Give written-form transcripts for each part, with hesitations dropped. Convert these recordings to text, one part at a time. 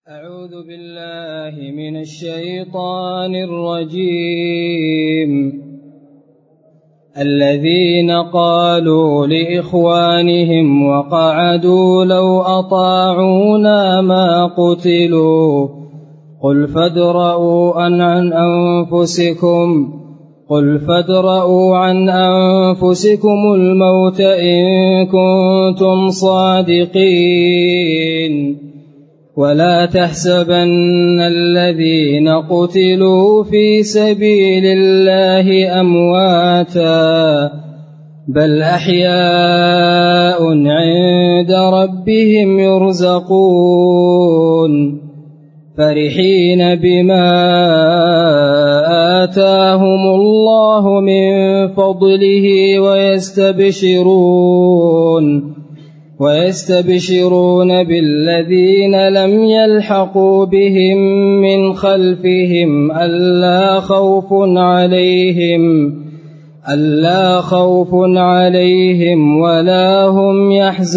أعوذ بالله من الشيطان الرجيم. الذين قالوا لإخوانهم وقعدوا لو أطاعونا ما قتلوا قل فادرءوا عن أنفسكم الموت إن كنتم صادقين ولا تحسبن الذين قتلوا في سبيل الله أمواتا بل أحياء عند ربهم يرزقون فرحين بما آتاهم الله من فضله ويستبشرون بالذين لم يلحقوا بهم من خلفهم ألا خوف عليهم ولا هم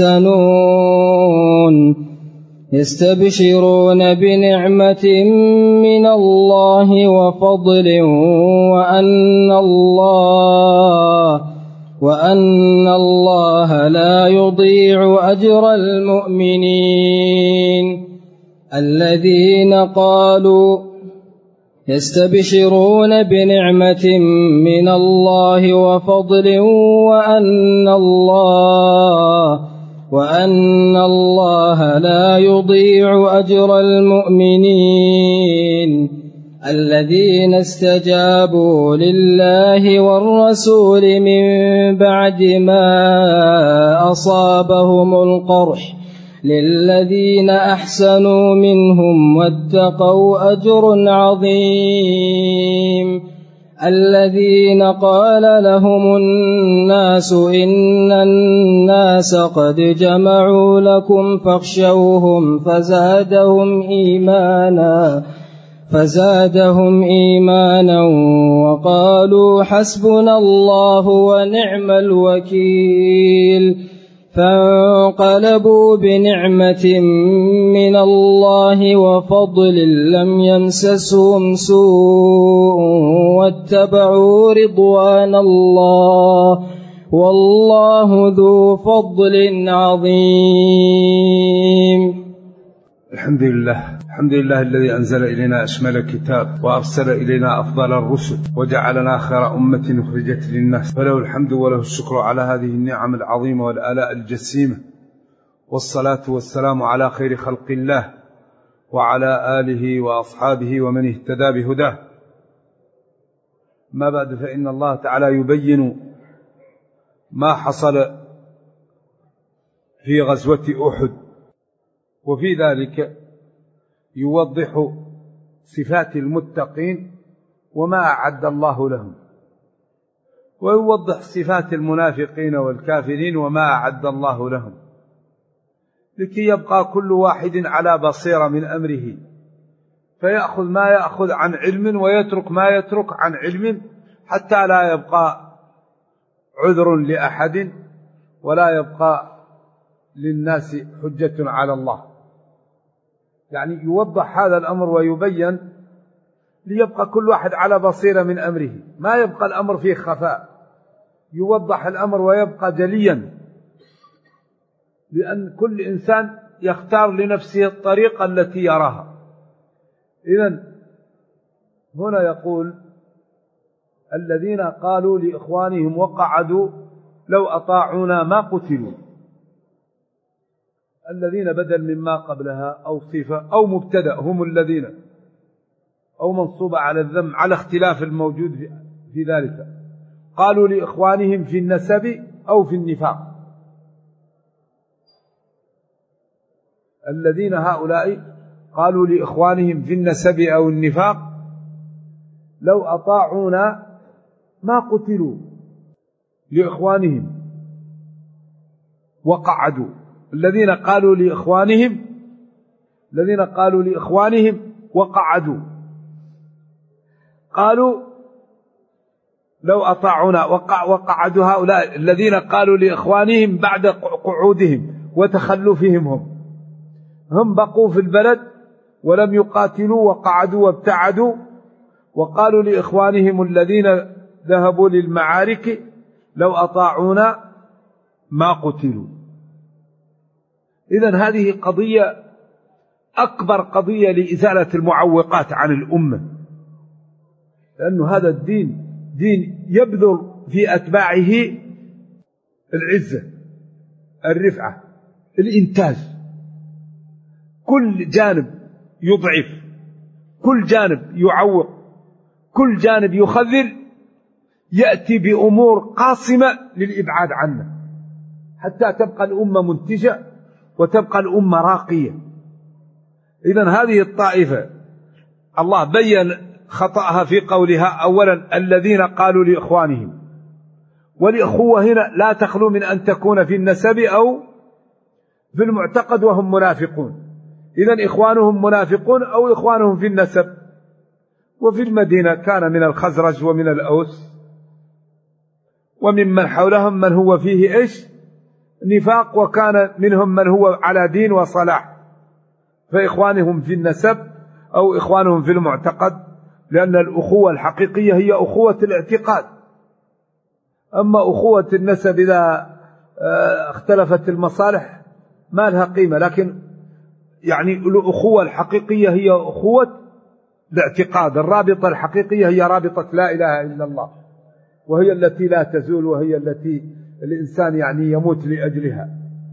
يحزنون يستبشرون بنعمة من الله وفضل وأن الله لا يضيع أجر المؤمنين. الذين قالوا يستبشرون بنعمة من الله وفضل وأن الله لا يضيع أجر المؤمنين. الذين استجابوا لله والرسول من بعد ما أصابهم القرح للذين أحسنوا منهم واتقوا أجر عظيم. الذين قال لهم الناس إن الناس قد جمعوا لكم فاخشوهم فزادهم إيمانا وقالوا حسبنا الله ونعم الوكيل. فانقلبوا بنعمة من الله وفضل لم يمسسهم سوء واتبعوا رضوان الله والله ذو فضل عظيم. الحمد لله الذي أنزل إلينا أشمل الكتاب وأرسل إلينا أفضل الرسل وجعلنا خير أمة أخرجت للناس، فله الحمد وله الشكر على هذه النعم العظيمة والآلاء الجسيمة، والصلاة والسلام على خير خلق الله وعلى آله وأصحابه ومن اهتدى بهداه. ما بعد، فإن الله تعالى يبين ما حصل في غزوة أحد، وفي ذلك يوضح صفات المتقين وما أعد الله لهم، ويوضح صفات المنافقين والكافرين وما أعد الله لهم، لكي يبقى كل واحد على بصيرة من أمره، فيأخذ ما يأخذ عن علم ويترك ما يترك عن علم، حتى لا يبقى عذر لأحد ولا يبقى للناس حجة على الله. يعني يوضح هذا الأمر ويبين ليبقى كل واحد على بصيرة من أمره، ما يبقى الأمر فيه خفاء، يوضح الأمر ويبقى جليا، لأن كل إنسان يختار لنفسه الطريقة التي يراها. إذن هنا يقول الذين قالوا لإخوانهم وقعدوا لو أطاعونا ما قتلوا. الذين بدل مما قبلها أو صفة أو مبتدأ هم الذين، أو منصوبة على الذم على اختلاف الموجود في ذلك. قالوا لإخوانهم في النسب أو في النفاق. الذين هؤلاء قالوا لإخوانهم في النسب أو النفاق لو أطاعونا ما قتلوا لإخوانهم وقعدوا. الذين قالوا لإخوانهم وقعدوا، قالوا لو أطاعونا، وقعدوا هؤلاء الذين قالوا لإخوانهم بعد قعودهم وتخلفهم، هم بقوا في البلد ولم يقاتلوا وقعدوا وابتعدوا، وقالوا لإخوانهم الذين ذهبوا للمعارك لو أطاعونا ما قتلوا. إذن هذه قضية أكبر قضية لإزالة المعوقات عن الأمة، لأن هذا الدين دين يبذل في أتباعه العزة، الرفعة، الإنتاج. كل جانب يضعف، كل جانب يعوق، كل جانب يخذل، يأتي بأمور قاصمة للإبعاد عنه، حتى تبقى الأمة منتجة وتبقى الأمة راقية. إذن هذه الطائفة الله بيّن خطأها في قولها أولا الذين قالوا لإخوانهم، والإخوة هنا لا تخلو من أن تكون في النسب أو في المعتقد وهم منافقون. إذن إخوانهم منافقون أو إخوانهم في النسب. وفي المدينة كان من الخزرج ومن الأوس وممن حولهم من هو فيه إيش؟ نفاق، وكان منهم من هو على دين وصلاح، فإخوانهم في النسب أو إخوانهم في المعتقد، لأن الأخوة الحقيقية هي أخوة الاعتقاد. أما أخوة النسب إذا اختلفت المصالح ما لها قيمة، لكن يعني الأخوة الحقيقية هي أخوة الاعتقاد. الرابطة الحقيقية هي رابطة لا إله إلا الله، وهي التي لا تزول، وهي التي الإنسان يعني يموت لأجلها.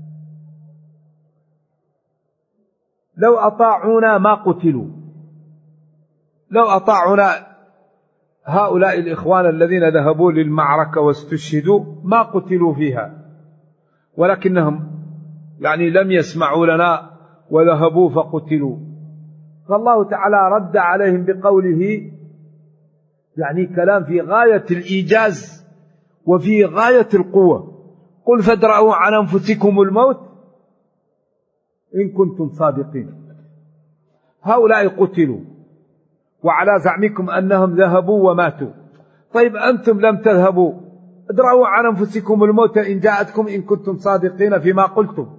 لو أطاعونا ما قتلوا، لو أطاعونا هؤلاء الإخوان الذين ذهبوا للمعركة واستشهدوا ما قتلوا فيها، ولكنهم يعني لم يسمعوا لنا وذهبوا فقتلوا. فالله تعالى رد عليهم بقوله يعني كلام في غاية الإيجاز وفي غاية القوة: قل فادرءوا عن أنفسكم الموت إن كنتم صادقين. هؤلاء قتلوا وعلى زعمكم أنهم ذهبوا وماتوا، طيب أنتم لم تذهبوا، ادرءوا عن أنفسكم الموت إن جاءتكم إن كنتم صادقين فيما قلتم.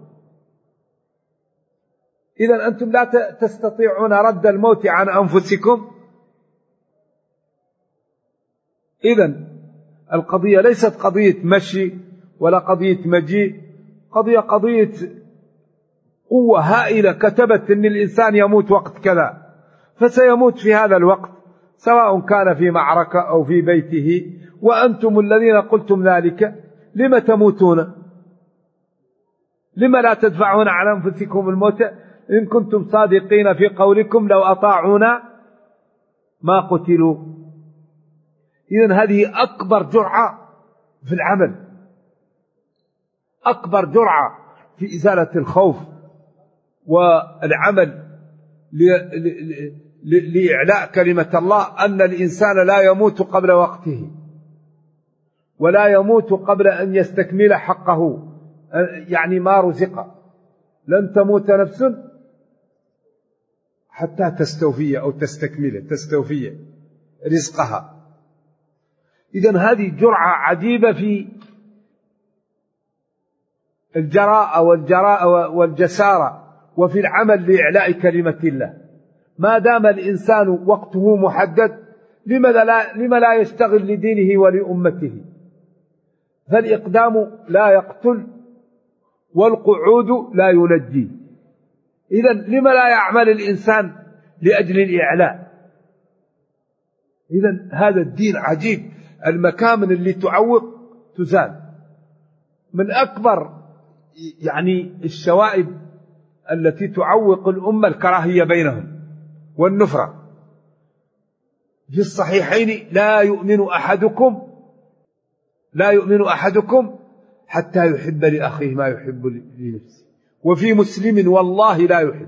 إذن أنتم لا تستطيعون رد الموت عن أنفسكم. إذن القضية ليست قضية مشي ولا قضية مجيء، قضية قوة هائلة كتبت أن الإنسان يموت وقت كذا، فسيموت في هذا الوقت، سواء كان في معركة أو في بيته، وأنتم الذين قلتم ذلك لم تموتون؟ لم لا تدفعون عن أنفسكم الموت إن كنتم صادقين في قولكم لو أطاعونا ما قتلوا؟ إذن هذه أكبر جرعة في العمل، أكبر جرعة في إزالة الخوف والعمل لإعلاء كلمة الله، أن الإنسان لا يموت قبل وقته، ولا يموت قبل أن يستكمل حقه، يعني ما رزق. لن تموت نفس حتى تستوفي أو تستوفي رزقها. إذن هذه جرعة عجيبة في الجراءة والجسارة وفي العمل لإعلاء كلمة الله. ما دام الإنسان وقته محدد، لما لا يشتغل لدينه ولأمته؟ فالإقدام لا يقتل والقعود لا ينجي. إذن لما لا يعمل الإنسان لأجل الإعلاء؟ إذن هذا الدين عجيب. المكامن اللي تعوق تزال. من أكبر يعني الشوائب التي تعوق الأمة الكراهية بينهم والنفرة. في الصحيحين: لا يؤمن أحدكم حتى يحب لأخيه ما يحب لنفسه. وفي مسلم: والله لا يحب.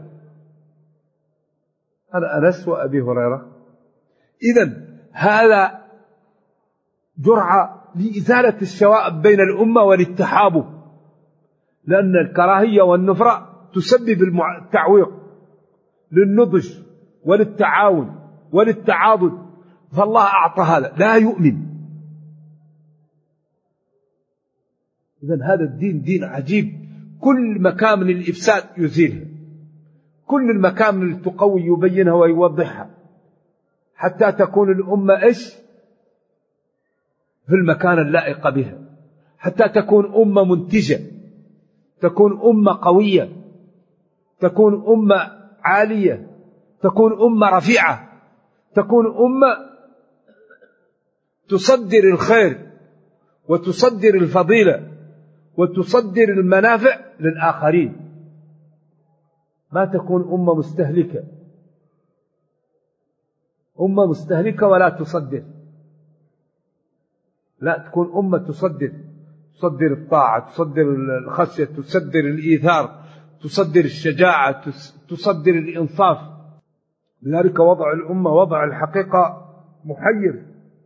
أنا أنس وأبي هريرة. إذن هذا جرعة لإزالة الشوائب بين الأمة وللتحابب، لأن الكراهية والنفرة تسبب التعويق للنضج وللتعاون وللتعاضد، فالله أعطى هذا. لا يؤمن. إذن هذا الدين دين عجيب، كل مكامن الإفساد يزيله، كل المكامن اللي تقوي يبينها ويوضحها حتى تكون الأمة إيش في المكان اللائق بها، حتى تكون أمة منتجة، تكون أمة قوية، تكون أمة عالية، تكون أمة رفيعة، تكون أمة تصدر الخير وتصدر الفضيلة وتصدر المنافع للآخرين، ما تكون أمة مستهلكة، أمة مستهلكة ولا تصدر، لا، تكون أمة تصدر الطاعة، تصدر الخشية، تصدر الإيثار، تصدر الشجاعة، تصدر الإنصاف. لذلك وضع الأمة وضع الحقيقة محير.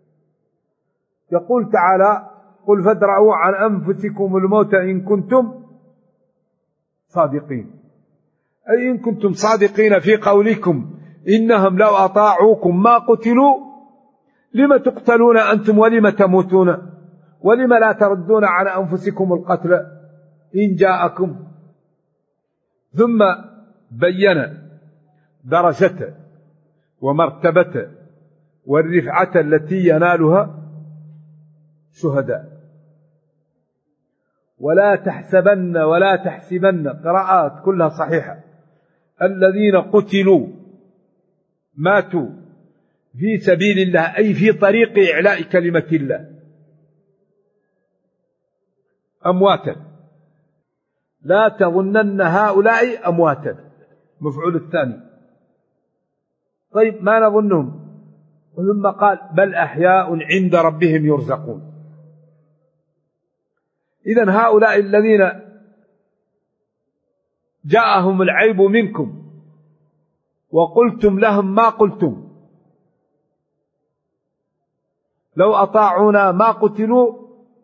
يقول تعالى: قل فادرءوا عن أنفسكم الموت إن كنتم صادقين، أي إن كنتم صادقين في قولكم إنهم لو أطاعوكم ما قتلوا لم تقتلون أنتم ولم تموتون ولم لا تردون عن أنفسكم القتل إن جاءكم. ثم بين درجته ومرتبته والرفعة التي ينالها شهداء. ولا تحسبن ولا تحسبن، قراءات كلها صحيحة، الذين قتلوا ماتوا في سبيل الله أي في طريق إعلاء كلمة الله أمواتا، لا تظنن هؤلاء أمواتا، مفعول الثاني. طيب ما نظنهم؟ ثم قال: بل أحياء عند ربهم يرزقون. إذن هؤلاء الذين جاءهم العيب منكم وقلتم لهم ما قلتم، لو أطاعونا ما قتلوا،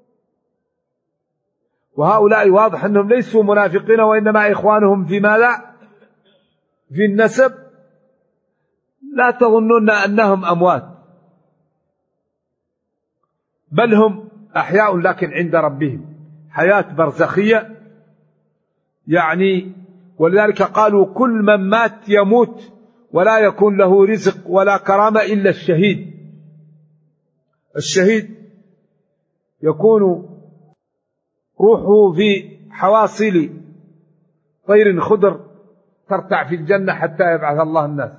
وهؤلاء واضح أنهم ليسوا منافقين وإنما إخوانهم في ماذا؟ في النسب. لا تظنون أنهم أموات، بل هم أحياء لكن عند ربهم، حياة برزخية يعني. ولذلك قالوا: كل من مات يموت ولا يكون له رزق ولا كرامة إلا الشهيد. الشهيد يكون روحه في حواصل طير خضر ترتع في الجنة حتى يبعث الله الناس.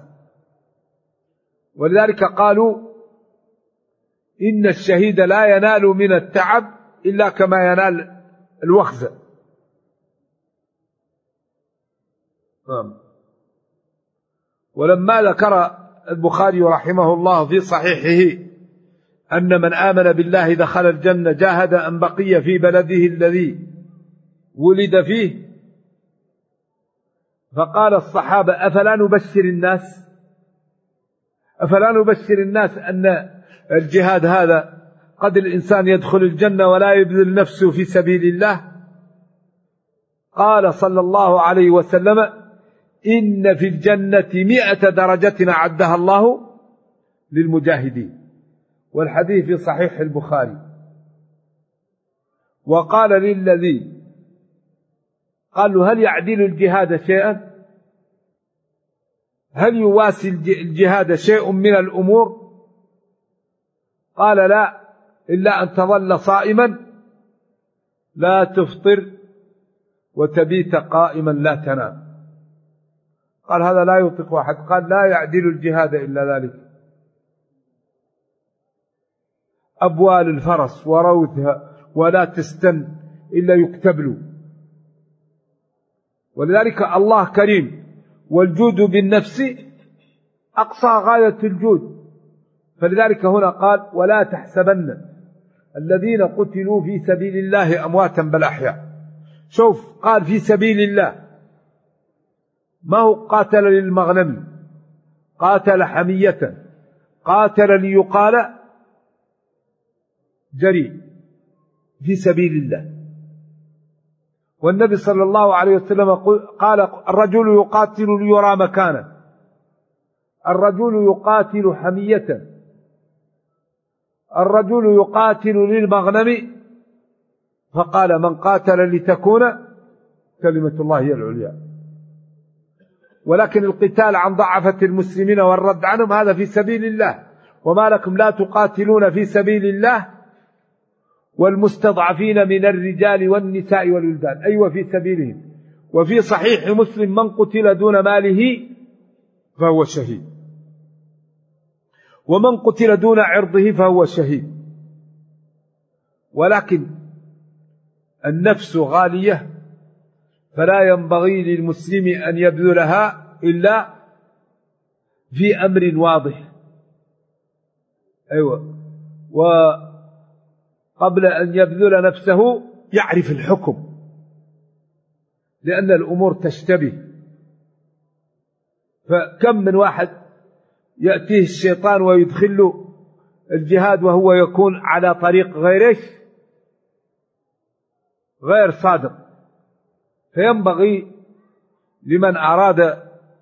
ولذلك قالوا: إن الشهيد لا ينال من التعب إلا كما ينال الوخزة. ولما ذكر البخاري رحمه الله في صحيحه أن من آمن بالله دخل الجنة جاهد أن بقي في بلده الذي ولد فيه، فقال الصحابة: أفلا نبشر الناس أن الجهاد هذا قد الإنسان يدخل الجنة ولا يبذل نفسه في سبيل الله؟ قال صلى الله عليه وسلم: إن في الجنة 100 درجة أعدها الله للمجاهدين. والحديث في صحيح البخاري. وقال للذي قال له: هل يعدل الجهاد شيئا؟ هل يواسي الجهاد شيء من الأمور؟ قال: لا، إلا أن تظل صائما لا تفطر وتبيت قائما لا تنام. قال: هذا لا يطيق أحد. قال: لا يعدل الجهاد إلا ذلك. أبوال الفرس وروثها ولا تستن إلا يكتب له. ولذلك الله كريم، والجود بالنفس أقصى غاية الجود. فلذلك هنا قال: ولا تحسبن الذين قتلوا في سبيل الله أمواتا بل أحياء. شوف، قال في سبيل الله، ما هو قاتل للمغنم، قاتل حمية، قاتل ليقال جري في سبيل الله. والنبي صلى الله عليه وسلم قال: الرجل يقاتل ليرى مكانه، الرجل يقاتل حمية، الرجل يقاتل للمغنم، فقال: من قاتل لتكون كلمة الله هي العليا. ولكن القتال عن ضعفة المسلمين والرد عنهم هذا في سبيل الله. وما لكم لا تقاتلون في سبيل الله والمستضعفين من الرجال والنساء والولدان، أيوة في سبيلهم. وفي صحيح مسلم من قتل دون ماله فهو شهيد، ومن قتل دون عرضه فهو شهيد. ولكن النفس غالية، فلا ينبغي للمسلم أن يبذلها إلا في أمر واضح. أيوة. وقبل أن يبذل نفسه يعرف الحكم، لأن الأمور تشتبه. فكم من واحد يأتيه الشيطان ويدخله الجهاد وهو يكون على طريق غير صادق. فينبغي لمن أراد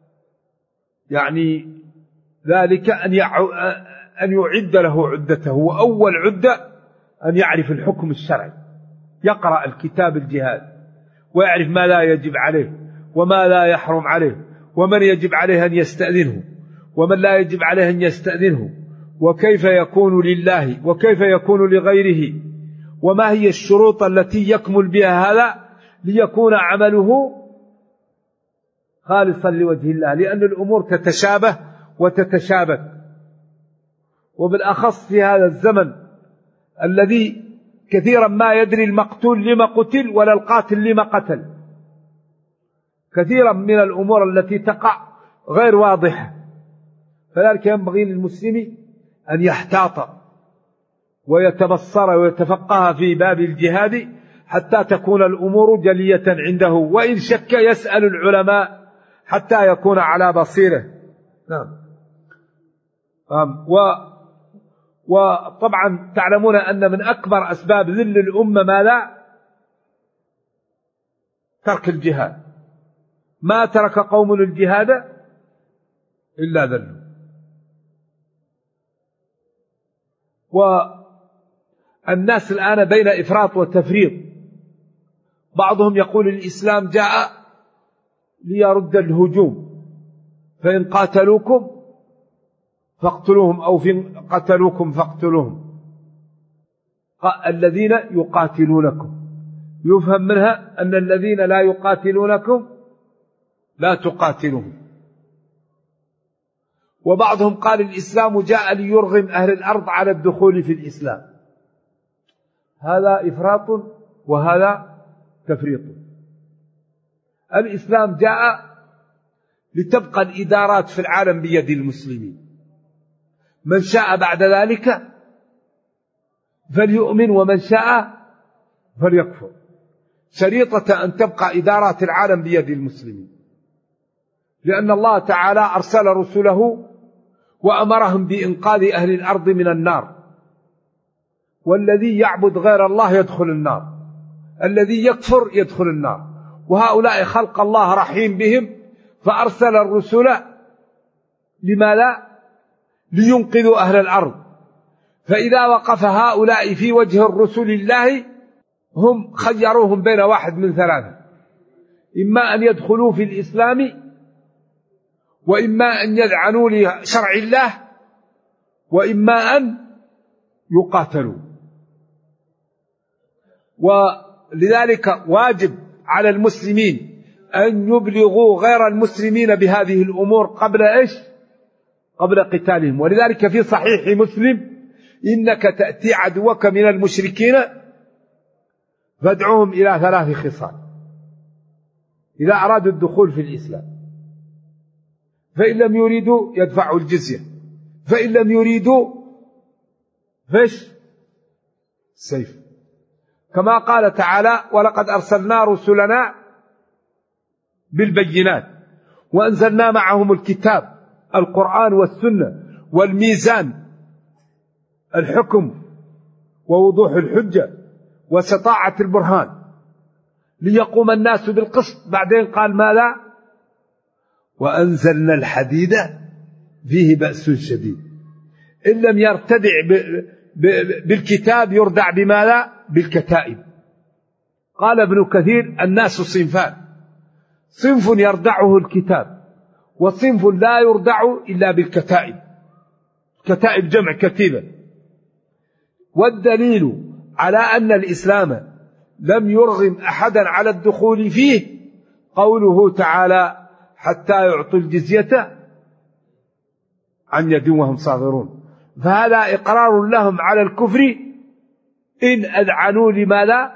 يعني ذلك أن يعد له عدته. وأول عدة أن يعرف الحكم الشرعي، يقرأ الكتاب الجهاد ويعرف ما لا يجب عليه وما لا يحرم عليه، ومن يجب عليه أن يستأذنه ومن لا يجب عليه أن يستأذنه، وكيف يكون لله وكيف يكون لغيره، وما هي الشروط التي يكمل بها هذا ليكون عمله خالصا لوجه الله. لأن الأمور تتشابه وتتشابك، وبالأخص في هذا الزمن الذي كثيرا ما يدري المقتول لما قتل ولا القاتل لما قتل. كثيرا من الأمور التي تقع غير واضحة. فذلك ينبغي للمسلم أن يحتاط ويتبصر ويتفقه في باب الجهاد حتى تكون الأمور جلية عنده، وإن شك يسأل العلماء حتى يكون على بصيره. نعم. وطبعا تعلمون أن من أكبر أسباب ذل الأمة ماذا؟ ترك الجهاد. ما ترك قوم الجهاد إلا ذلوا. والناس الآن بين إفراط وتفريط. بعضهم يقول الإسلام جاء ليرد الهجوم، فإن قاتلوكم فاقتلوهم أو فإن قتلوكم فاقتلوهم. الذين يقاتلونكم يفهم منها أن الذين لا يقاتلونكم لا تقاتلهم. وبعضهم قال الإسلام جاء ليرغم أهل الأرض على الدخول في الإسلام. هذا إفراط وهذا تفريط. الإسلام جاء لتبقى الإدارات في العالم بيد المسلمين، من شاء بعد ذلك فليؤمن ومن شاء فليكفر. شريطة أن تبقى إدارات العالم بيد المسلمين، لأن الله تعالى أرسل رسله وأمرهم بإنقاذ أهل الأرض من النار، والذي يعبد غير الله يدخل النار، الذي يكفر يدخل النار. وهؤلاء خلق الله رحيم بهم، فأرسل الرسل لماذا؟ لينقذوا أهل الأرض. فإذا وقف هؤلاء في وجه الرسل الله هم خيروهم بين واحد من ثلاثة: إما أن يدخلوا في الإسلام، وإما أن يذعنوا لشرع الله، وإما أن يقاتلوا. ولذلك واجب على المسلمين أن يبلغوا غير المسلمين بهذه الأمور قبل إيش؟ قبل قتالهم. ولذلك في صحيح مسلم: إنك تأتي عدوك من المشركين فادعوهم إلى 3 خصال إذا أرادوا الدخول في الإسلام: فإن لم يريدوا يدفعوا الجزية، فإن لم يريدوا فش سيف، كما قال تعالى: ولقد أرسلنا رسلنا بالبينات وأنزلنا معهم الكتاب القرآن والسنة والميزان، الحكم ووضوح الحجة وسطاعة البرهان، ليقوم الناس بالقسط. بعدين قال ماذا؟ وأنزلنا الحديد فيه بأس شديد. إن لم يرتدع بالكتاب يردع بماذا؟ بالكتائب. قال ابن كثير: الناس صنفان: صنف يردعه الكتاب، وصنف لا يردع إلا بالكتائب، كتائب جمع كتيبة. والدليل على أن الإسلام لم يرغم أحدا على الدخول فيه قوله تعالى حتى يعطوا الجزية عن يد وهم صاغرون، فهذا إقرار لهم على الكفر إن أذعنوا لماذا؟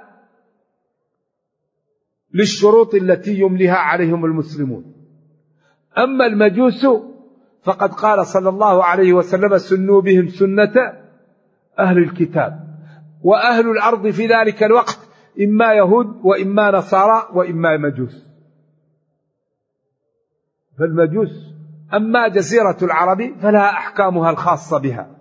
للشروط التي يمليها عليهم المسلمون. أما المجوس فقد قال صلى الله عليه وسلم سنوا بهم سنة أهل الكتاب، وأهل الأرض في ذلك الوقت إما يهود وإما نصارى وإما مجوس. فالمجوس أما جزيرة العرب فلها أحكامها الخاصة بها،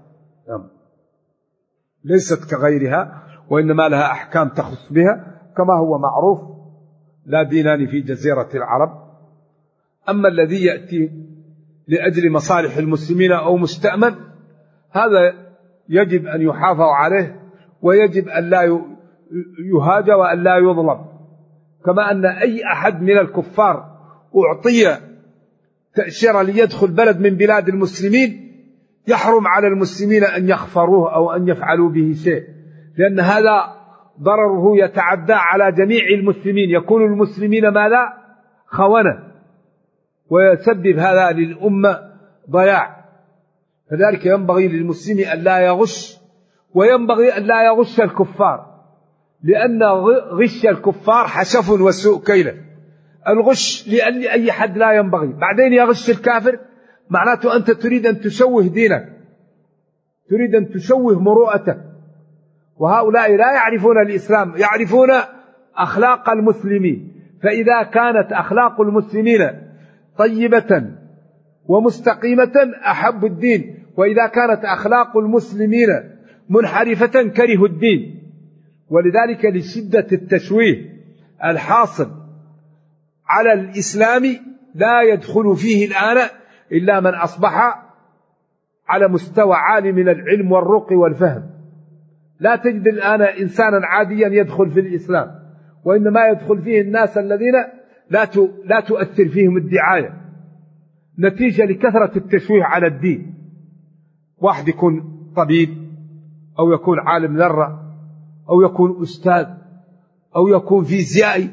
ليست كغيرها، وإنما لها أحكام تخص بها كما هو معروف، لا دينان في جزيرة العرب. أما الذي يأتي لأجل مصالح المسلمين أو مستأمن هذا يجب أن يحافظ عليه، ويجب أن لا يهاج وأن لا يظلم، كما أن أي أحد من الكفار أعطي تأشيرة ليدخل بلد من بلاد المسلمين يحرم على المسلمين أن يخفروه أو أن يفعلوا به شيء، لأن هذا ضرره يتعدى على جميع المسلمين، يكون المسلمين ماذا؟ خونة، ويسبب هذا للأمة ضياع. فذلك ينبغي للمسلم أن لا يغش، وينبغي أن لا يغش الكفار، لأن غش الكفار حشف وسوء كيله. الغش لأي حد لا ينبغي. بعدين يغش الكافر معناته أنت تريد أن تشوه دينك، تريد أن تشوه مروءتك. وهؤلاء لا يعرفون الإسلام، يعرفون أخلاق المسلمين. فإذا كانت أخلاق المسلمين طيبة ومستقيمة أحب الدين، وإذا كانت أخلاق المسلمين منحرفة كرهوا الدين. ولذلك لشدة التشويه الحاصل على الإسلام لا يدخل فيه الآن إلا من أصبح على مستوى عالي من العلم والرقي والفهم. لا تجد الآن إنسانا عاديا يدخل في الإسلام، وإنما يدخل فيه الناس الذين لا تؤثر فيهم الدعاية نتيجة لكثرة التشويه على الدين. واحد يكون طبيب، أو يكون عالم ذرة، أو يكون أستاذ، أو يكون فيزيائي.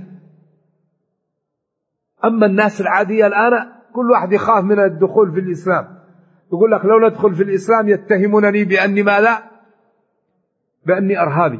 أما الناس العادية الآن كل واحد يخاف من الدخول في الإسلام، يقول لك لو ندخل في الإسلام يتهمونني بأني ماذا؟ بأني أرهابي.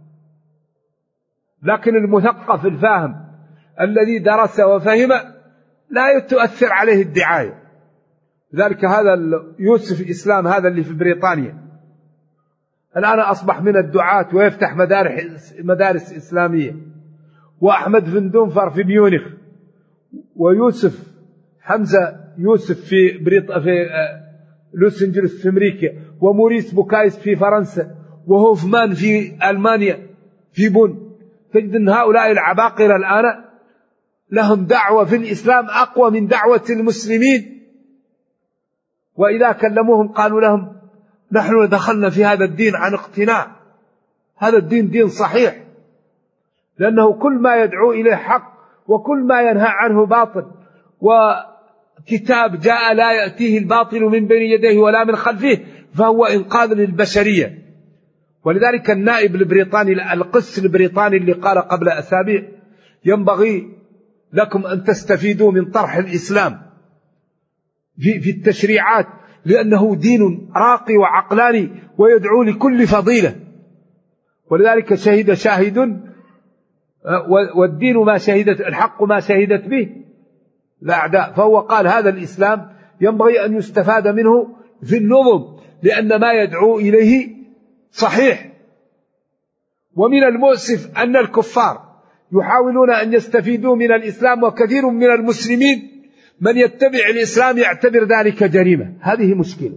لكن المثقف الفاهم الذي درس وفهم لا تؤثر عليه الدعاية. لذلك هذا يوسف إسلام هذا اللي في بريطانيا الآن أصبح من الدعاة ويفتح مدارس إسلامية، وأحمد فندونفر في ميونخ، ويوسف حمزة يوسف في لوس أنجلوس في أمريكا، وموريس بوكايس في فرنسا، وهوفمان في ألمانيا في بون. تجد أن هؤلاء العباقرة الآن لهم دعوة في الإسلام أقوى من دعوة المسلمين، وإذا كلموهم قالوا لهم نحن دخلنا في هذا الدين عن اقتناع، هذا الدين دين صحيح، لأنه كل ما يدعو إليه حق، وكل ما ينهى عنه باطل، وكتاب جاء لا يأتيه الباطل من بين يديه ولا من خلفه، فهو إنقاذ للبشرية. ولذلك النائب البريطاني القس البريطاني اللي قال قبل أسابيع ينبغي لكم أن تستفيدوا من طرح الإسلام في التشريعات، لأنه دين راقي وعقلاني ويدعو لكل فضيلة. ولذلك شهد شاهد، والدين ما شهدت، الحق ما شهدت به الأعداء. فهو قال هذا الإسلام ينبغي أن يستفاد منه في النظم، لأن ما يدعو إليه صحيح. ومن المؤسف أن الكفار يحاولون أن يستفيدوا من الإسلام، وكثير من المسلمين من يتبع الإسلام يعتبر ذلك جريمة. هذه مشكلة.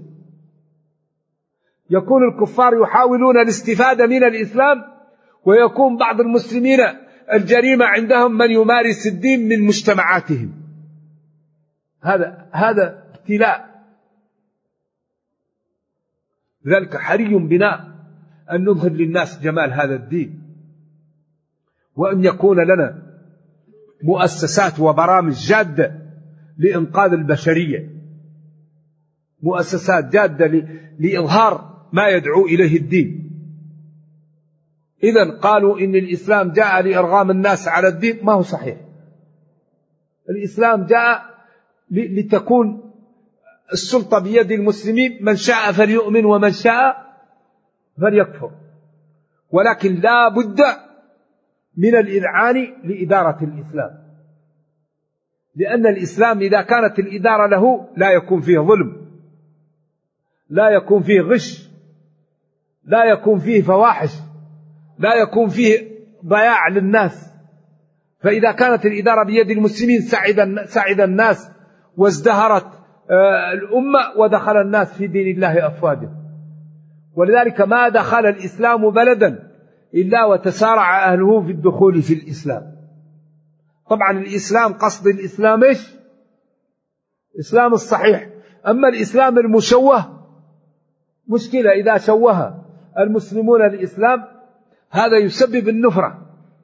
يكون الكفار يحاولون الاستفادة من الإسلام، ويكون بعض المسلمين الجريمة عندهم من يمارس الدين من مجتمعاتهم. هذا ابتلاء. لذلك حري بنا أن نظهر للناس جمال هذا الدين، وأن يكون لنا مؤسسات وبرامج جادة لإنقاذ البشرية، مؤسسات جادة لإظهار ما يدعو إليه الدين. إذن قالوا إن الإسلام جاء لإرغام الناس على الدين، ما هو صحيح. الإسلام جاء لتكون السلطة بيد المسلمين، من شاء فليؤمن ومن شاء فليكفر، ولكن لا بد من الإذعان لإدارة الإسلام، لأن الإسلام إذا كانت الإدارة له لا يكون فيه ظلم، لا يكون فيه غش، لا يكون فيه فواحش، لا يكون فيه ضياع للناس. فإذا كانت الإدارة بيد المسلمين سعد الناس وازدهرت الأمة ودخل الناس في دين الله أفواجا. ولذلك ما دخل الإسلام بلدا إلا وتسارع أهله في الدخول في الإسلام. طبعا الإسلام قصد الإسلام إيش؟ الإسلام الصحيح. أما الإسلام المشوه مشكلة، إذا شوه المسلمون الإسلام هذا يسبب النفرة.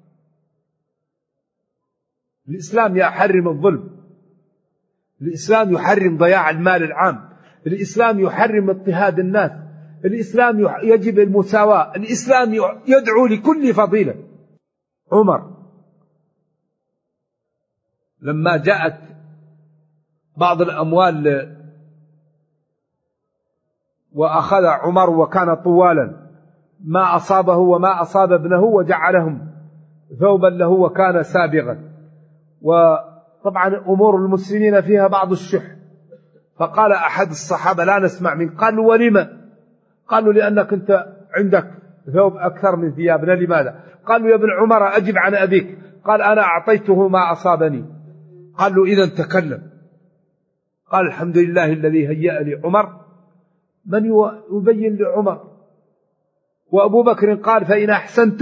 الإسلام يحرم الظلم، الإسلام يحرم ضياع المال العام، الإسلام يحرم اضطهاد الناس، الإسلام يجب المساواة، الإسلام يدعو لكل فضيلة. عمر لما جاءت بعض الأموال وأخذ عمر وكان طوالا ما أصابه وما أصاب ابنه وجعلهم ثوبا له وكان سابغا. وطبعا أمور المسلمين فيها بعض الشح، فقال أحد الصحابة لا نسمع منك. قالوا ولما؟ قالوا لأنك أنت عندك ثوب أكثر من ثيابنا. لماذا؟ قالوا يا ابن عمر أجب عن أبيك. قال أنا أعطيته ما أصابني. قالوا إذن تكلم. قال الحمد لله الذي هيأ لعمر من يبين لعمر. وأبو بكر قال فإن أحسنت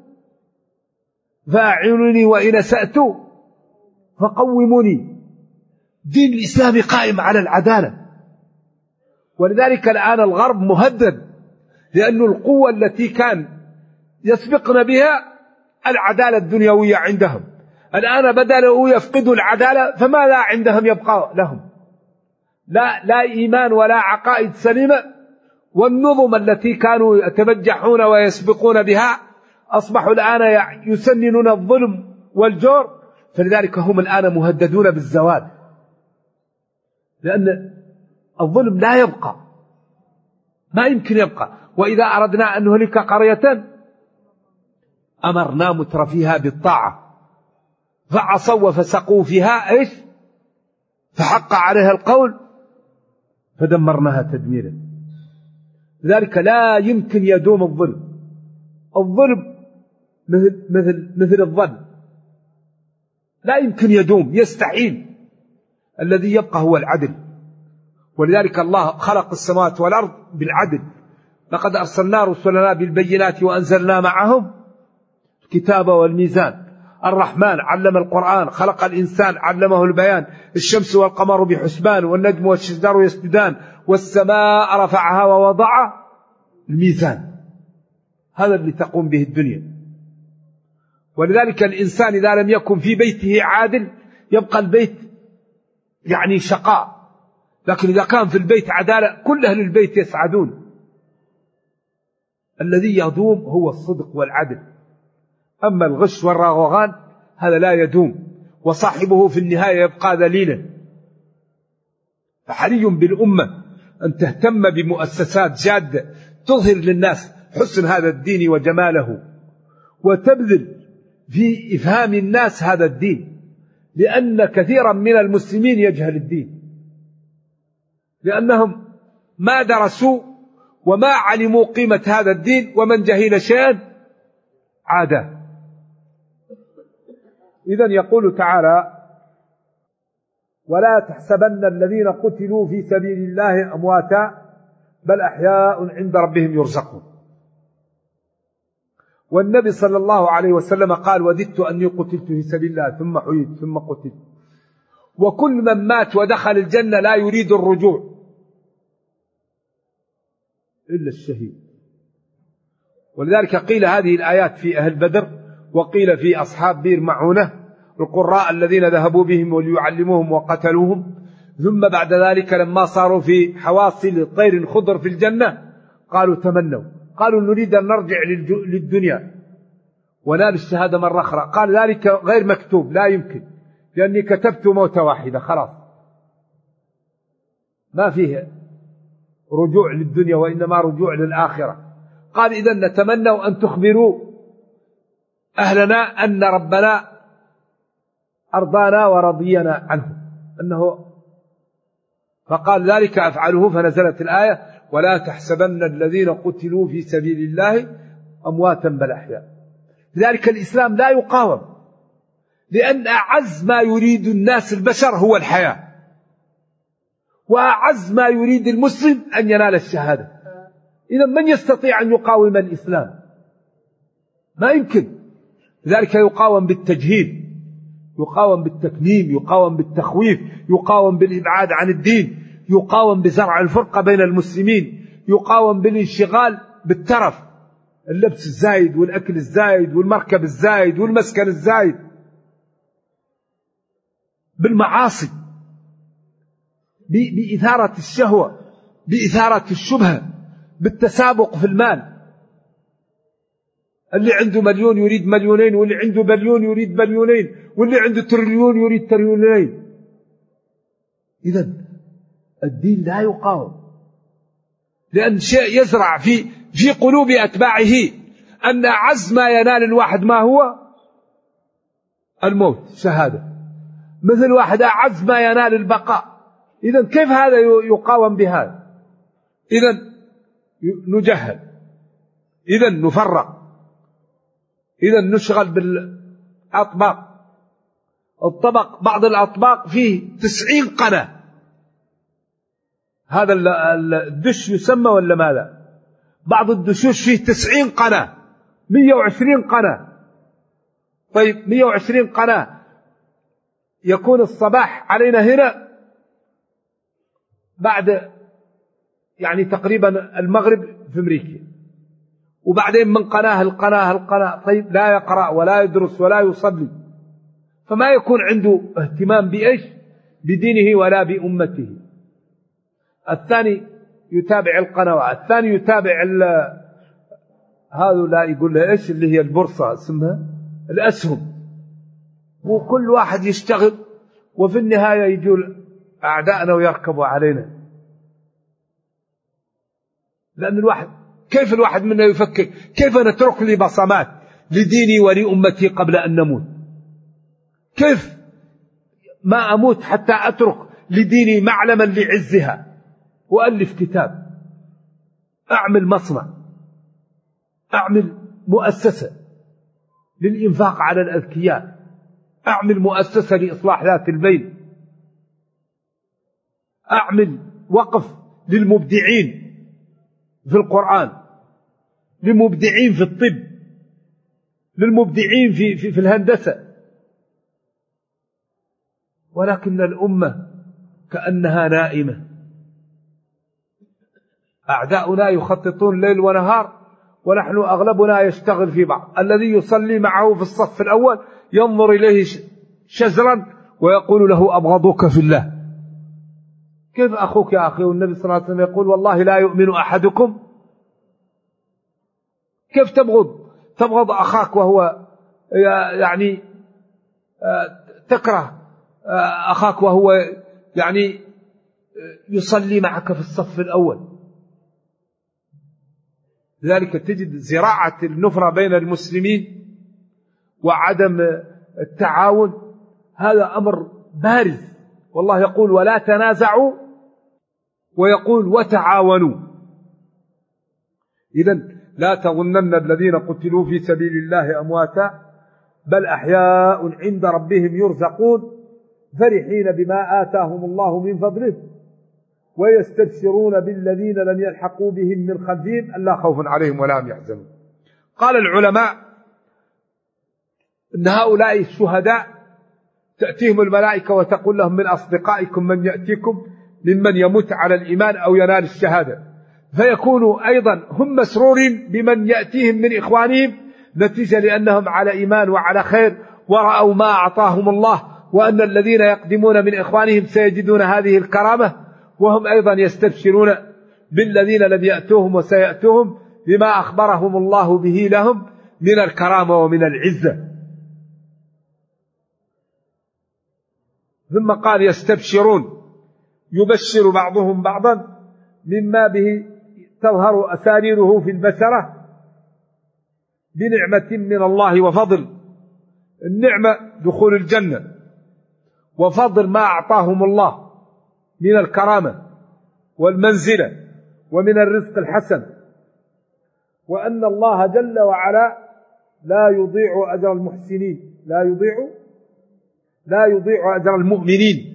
فأعينني وإن أسأت فقوموني. دين الإسلام قائم على العدالة، ولذلك الآن الغرب مهدد، لأن القوة التي كان يسبقنا بها العدالة الدنيوية عندهم، الآن بدأوا يفقدوا العدالة، فماذا عندهم يبقى لهم؟ لا إيمان ولا عقائد سليمة، والنظم التي كانوا يتبجحون ويسبقون بها أصبحوا الآن يسننون الظلم والجور. فلذلك هم الآن مهددون بالزوال، لأن الظلم لا يبقى، ما يمكن يبقى. وإذا أردنا أن نهلك قرية أمرنا مترفيها بالطاعة فعصوا وفسقوا فيها إيش؟ فحق عليها القول فدمرناها تدميرا. لذلك لا يمكن يدوم الظلم. الظلم مثل الظن، لا يمكن يدوم، يستحيل. الذي يبقى هو العدل. ولذلك الله خلق السماوات والأرض بالعدل. لقد أرسلنا رسلنا بالبينات وأنزلنا معهم الكتاب والميزان. الرحمن علم القرآن، خلق الإنسان علمه البيان. الشمس والقمر بحسبان، والنجم والشجر يسجدان، والسماء رفعها ووضع الميزان. هذا اللي تقوم به الدنيا. ولذلك الإنسان إذا لم يكن في بيته عادل يبقى البيت يعني شقاء، لكن إذا كان في البيت عدالة كل أهل البيت يسعدون. الذي يدوم هو الصدق والعدل. أما الغش والروغان هذا لا يدوم، وصاحبه في النهاية يبقى ذليلا. فحري بالأمة أن تهتم بمؤسسات جادة تظهر للناس حسن هذا الدين وجماله، وتبذل في إفهام الناس هذا الدين، لأن كثيرا من المسلمين يجهل الدين، لأنهم ما درسوا وما علموا قيمة هذا الدين، ومن جهل شيئا عاده. إذن يقول تعالى ولا تحسبن الذين قتلوا في سبيل الله أمواتا بل أحياء عند ربهم يرزقون. والنبي صلى الله عليه وسلم قال وددت أني قتلت في سبيل الله ثم حييت ثم قتلت. وكل من مات ودخل الجنة لا يريد الرجوع إلا الشهيد. ولذلك قيل هذه الآيات في أهل بدر، وقيل في أصحاب بئر معونة، القراء الذين ذهبوا بهم وليعلموهم وقتلوهم، ثم بعد ذلك لما صاروا في حواصل طير خضر في الجنة قالوا تمنوا، قالوا نريد أن نرجع للدنيا ونال الشهادة مرة أخرى. قال ذلك غير مكتوب، لا يمكن، لأني كتبت موتة واحدة خلاص، ما فيه رجوع للدنيا وإنما رجوع للآخرة. قال إذن نتمنى أن تخبروا أهلنا أن ربنا أرضانا ورضينا عنه أنه، فقال ذلك أفعله، فنزلت الآية ولا تحسبن الذين قتلوا في سبيل الله أمواتا بل أحياء. لذلك الإسلام لا يقاوم، لأن أعز ما يريد الناس البشر هو الحياة، وأعز ما يريد المسلم أن ينال الشهادة. إذا من يستطيع أن يقاوم الإسلام؟ ما يمكن. لذلك يقاوم بالتجهيل، يقاوم بالتكميم، يقاوم بالتخويف، يقاوم بالإبعاد عن الدين، يقاوم بزرع الفرقة بين المسلمين، يقاوم بالانشغال بالترف، اللبس الزايد والأكل الزايد والمركب الزايد والمسكن الزايد، بالمعاصي، بإثارة الشهوة، بإثارة الشبهة، بالتسابق في المال. اللي عنده مليون يريد مليونين، واللي عنده بليون يريد بليونين، واللي عنده تريليون يريد تريليونين. إذن الدين لا يقاوم، لأن شيء يزرع في قلوب أتباعه أن أعز ما ينال الواحد ما هو الموت، شهادة، مثل واحد أعز ما ينال البقاء. إذن كيف هذا يقاوم بهذا؟ إذن نجهل، إذن نفرق، إذن نشغل بالأطباق. الطبق، بعض الأطباق فيه 90 قناة، هذا الدش يسمى ولا ماذا؟ بعض الدشوش فيه 90 قناة، 120 قناة. طيب 120 قناة، يكون الصباح علينا هنا بعد يعني تقريبا المغرب في أمريكا، وبعدين من قناة القناة. طيب لا يقرأ ولا يدرس ولا يصلي، فما يكون عنده اهتمام بإيش؟ بدينه ولا بأمته. الثاني يتابع القنوات، الثاني يتابع هذا لا يقول له إيش اللي هي البورصة اسمها الأسهم، وكل واحد يشتغل، وفي النهاية يجوا أعداءنا ويركبوا علينا. لأن كيف الواحد منا يفكر كيف نترك لي بصمات لديني ولأمتي قبل أن نموت؟ كيف ما أموت حتى أترك لديني معلما لعزها، وألف كتاب، أعمل مصنع، أعمل مؤسسة للإنفاق على الأذكياء، أعمل مؤسسة لإصلاح ذات البين، أعمل وقف للمبدعين في القرآن، للمبدعين في الطب، للمبدعين في الهندسة. ولكن الأمة كأنها نائمة. أعداؤنا يخططون ليل ونهار، ونحن أغلبنا يشتغل في بعض. الذي يصلي معه في الصف الأول ينظر إليه شزرا ويقول له أبغضك في الله. كيف أخوك يا أخي؟ والنبي صلى الله عليه وسلم يقول والله لا يؤمن أحدكم. كيف تبغض أخاك وهو يعني تكره أخاك وهو يعني يصلي معك في الصف الأول؟ لذلك تجد زراعة النفرة بين المسلمين وعدم التعاون، هذا أمر بارز. والله يقول ولا تنازعوا، ويقول وتعاونوا. إذن لا تظنن الذين قتلوا في سبيل الله أمواتا بل أحياء عند ربهم يرزقون فرحين بما آتاهم الله من فضله ويستبشرون بالذين لم يلحقوا بهم من خلفهم ألا خوف عليهم ولا هم يحزنون. قال العلماء إن هؤلاء الشهداء تأتيهم الملائكة وتقول لهم من أصدقائكم من يأتيكم ممن يموت على الإيمان أو ينال الشهادة، فيكونوا أيضا هم مسرورين بمن يأتيهم من إخوانهم نتيجة لأنهم على إيمان وعلى خير ورأوا ما أعطاهم الله، وأن الذين يقدمون من إخوانهم سيجدون هذه الكرامة، وهم أيضا يستبشرون بالذين لم يأتوهم وسيأتوهم بما أخبرهم الله به لهم من الكرامة ومن العزة. ثم قال يستبشرون، يبشر بعضهم بعضا مما به تظهر أساريره في البشرة بنعمة من الله وفضل. النعمة دخول الجنة، وفضل ما أعطاهم الله من الكرامة والمنزلة ومن الرزق الحسن، وأن الله جل وعلا لا يضيع أجر المحسنين، لا يضيع أجر المؤمنين.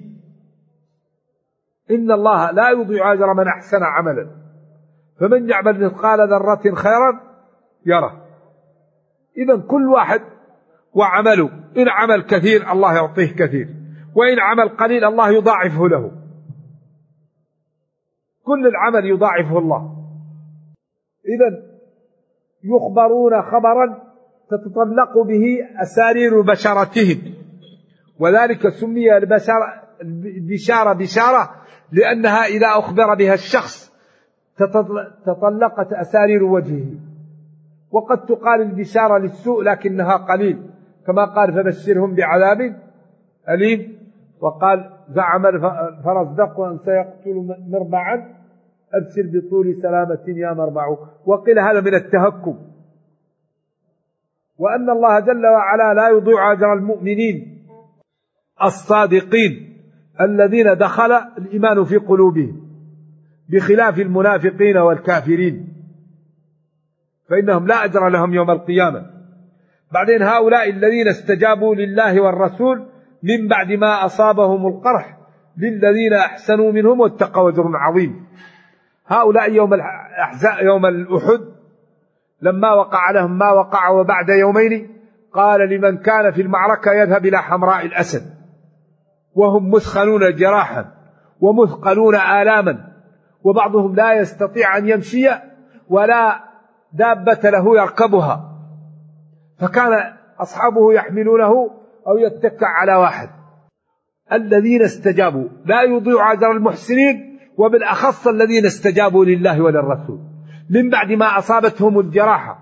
إن الله لا يضيع أجر من أحسن عملا، فمن يعمل مثقال ذرة خيرا يره. إذن كل واحد وعمله، إن عمل كثير الله يعطيه كثير، وإن عمل قليل الله يضاعفه له. كل العمل يضاعفه الله. إذن يخبرون خبرا تتطلق به أسارير بشرتهم، وذلك سمي البشارة بشارة لأنها إذا أخبر بها الشخص تطلقت أسارير وجهه. وقد تقال البشارة للسوء لكنها قليل، كما قال فبشرهم بعذاب أليم. وقال زعم الفرزدق أن سيقتل مربعا أبشر بطول سلامة يا مربع. وقيل هذا من التهكم. وأن الله جل وعلا لا يضيع أجر المؤمنين الصادقين الذين دخل الإيمان في قلوبهم، بخلاف المنافقين والكافرين فإنهم لا أجر لهم يوم القيامة. بعدين هؤلاء الذين استجابوا لله والرسول من بعد ما أصابهم القرح للذين أحسنوا منهم واتقوا أجر عظيم. هؤلاء يوم الأحد لما وقع لهم ما وقع، وبعد يومين قال لمن كان في المعركة يذهب إلى حمراء الأسد، وهم مثخنون جراحا ومثقلون آلاما، وبعضهم لا يستطيع أن يمشي ولا دابة له يركبها، فكان أصحابه يحملونه أو يتكع على واحد. الذين استجابوا لا يضيع أجر المحسنين، وبالأخص الذين استجابوا لله وللرسول من بعد ما أصابتهم الجراحة.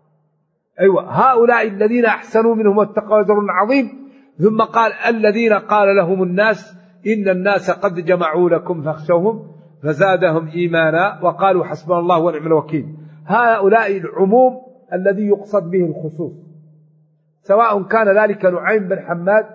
هؤلاء الذين أحسنوا منهم واتقوا أجر عظيم. ثم قال الذين قال لهم الناس إن الناس قد جمعوا لكم فاخشوهم فزادهم إيمانا وقالوا حسبنا الله ونعم الوكيل. هؤلاء العموم الذي يقصد به الخصوص، سواء كان ذلك نعيم بن حماد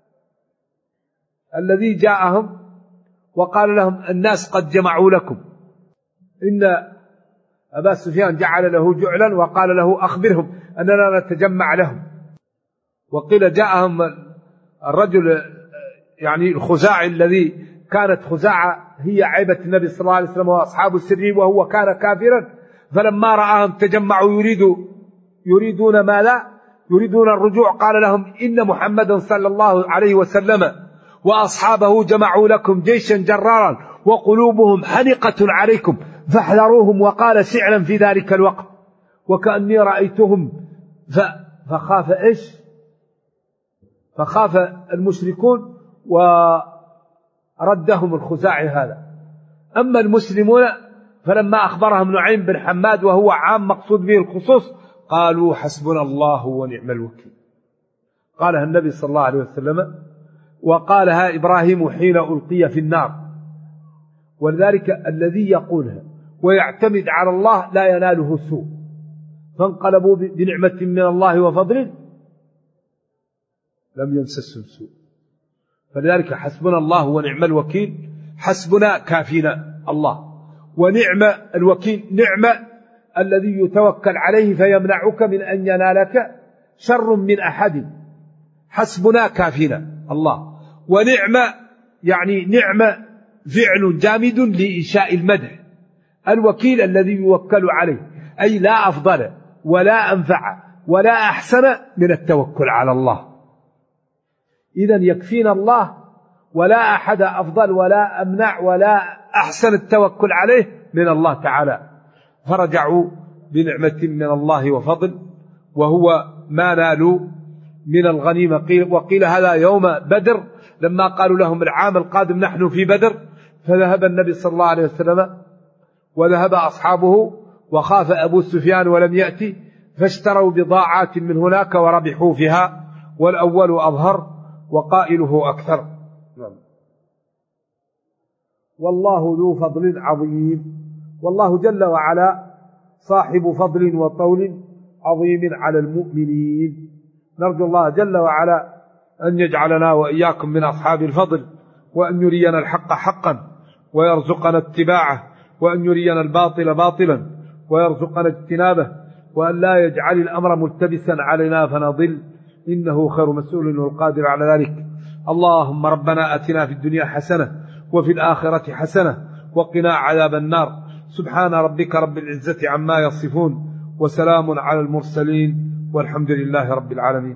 الذي جاءهم وقال لهم الناس قد جمعوا لكم، إن أبا سفيان جعل له جعلا وقال له أخبرهم أننا نتجمع لهم. وقيل جاءهم الرجل يعني الخزاعي الذي كانت خزاعة هي عيبة النبي صلى الله عليه وسلم وأصحاب السر، وهو كان كافرا، فلما رآهم تجمعوا يريدون ما لا يريدون الرجوع، قال لهم إن محمدا صلى الله عليه وسلم وأصحابه جمعوا لكم جيشا جرارا وقلوبهم حنقة عليكم فاحذروهم. وقال شعرا في ذلك الوقت وكأني رأيتهم فخاف إيش؟ فخاف المشركون وردهم الخزاعي هذا. أما المسلمون فلما أخبرهم نعيم بن حماد وهو عام مقصود به الخصوص قالوا حسبنا الله ونعم الوكيل. قالها النبي صلى الله عليه وسلم، وقالها إبراهيم حين ألقي في النار. ولذلك الذي يقولها ويعتمد على الله لا يناله سوء، فانقلبوا بنعمة من الله وفضل لم يمسسهم سوء. فلذلك حسبنا الله ونعم الوكيل. حسبنا كافينا الله، ونعم الوكيل نعمة الذي يتوكل عليه فيمنعك من أن ينالك شر من أحد. حسبنا كافينا الله. ونعمة يعني نعمة فعل جامد لإنشاء المدح. الوكيل الذي يوكل عليه، أي لا أفضل ولا أنفع ولا أحسن من التوكل على الله. إذن يكفينا الله، ولا أحد أفضل ولا أمنع ولا أحسن التوكل عليه من الله تعالى. فرجعوا بنعمة من الله وفضل، وهو ما نالوا من الغنيمة. وقيل هذا يوم بدر، لما قالوا لهم العام القادم نحن في بدر، فذهب النبي صلى الله عليه وسلم وذهب أصحابه، وخاف أبو سفيان ولم يأتي، فاشتروا بضاعات من هناك وربحوا فيها، والأول أظهر وقائله أكثر. والله ذو فضل عظيم. والله جل وعلا صاحب فضل وطول عظيم على المؤمنين. نرجو الله جل وعلا أن يجعلنا وإياكم من أصحاب الفضل، وأن يرينا الحق حقا ويرزقنا اتباعه، وأن يرينا الباطل باطلا ويرزقنا اجتنابه، وأن لا يجعل الأمر ملتبسا علينا فنضل، إنه خير مسؤول والقادر على ذلك. اللهم ربنا أتنا في الدنيا حسنة وفي الآخرة حسنة وقنا عذاب النار. سبحان ربك رب العزة عما يصفون، وسلام على المرسلين، والحمد لله رب العالمين.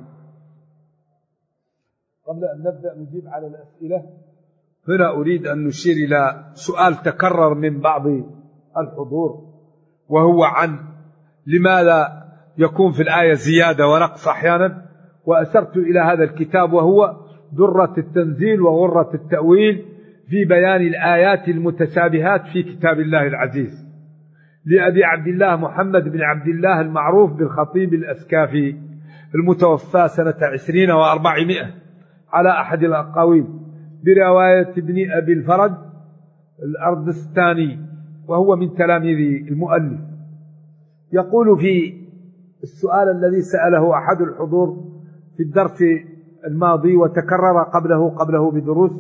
قبل أن نبدأ نجيب على الأسئلة، هنا أريد أن نشير إلى سؤال تكرر من بعض الحضور، وهو عن لماذا يكون في الآية زيادة ونقص أحيانا. وأسرت إلى هذا الكتاب، وهو درة التنزيل وغرة التأويل في بيان الآيات المتشابهات في كتاب الله العزيز، لأبي عبد الله محمد بن عبد الله المعروف بالخطيب الأسكافي، المتوفى سنة 20 و400 على أحد الأقاويل، برواية ابن أبي الفرج الأردستاني، وهو من تلاميذ المؤلف. يقول في السؤال الذي سأله أحد الحضور في الدرس الماضي وتكرر قبله بدروس: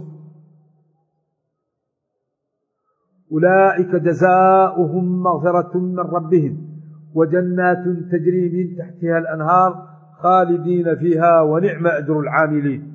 أولئك جزاؤهم مغفرة من ربهم وجنات تجري من تحتها الأنهار خالدين فيها ونعم أجر العاملين.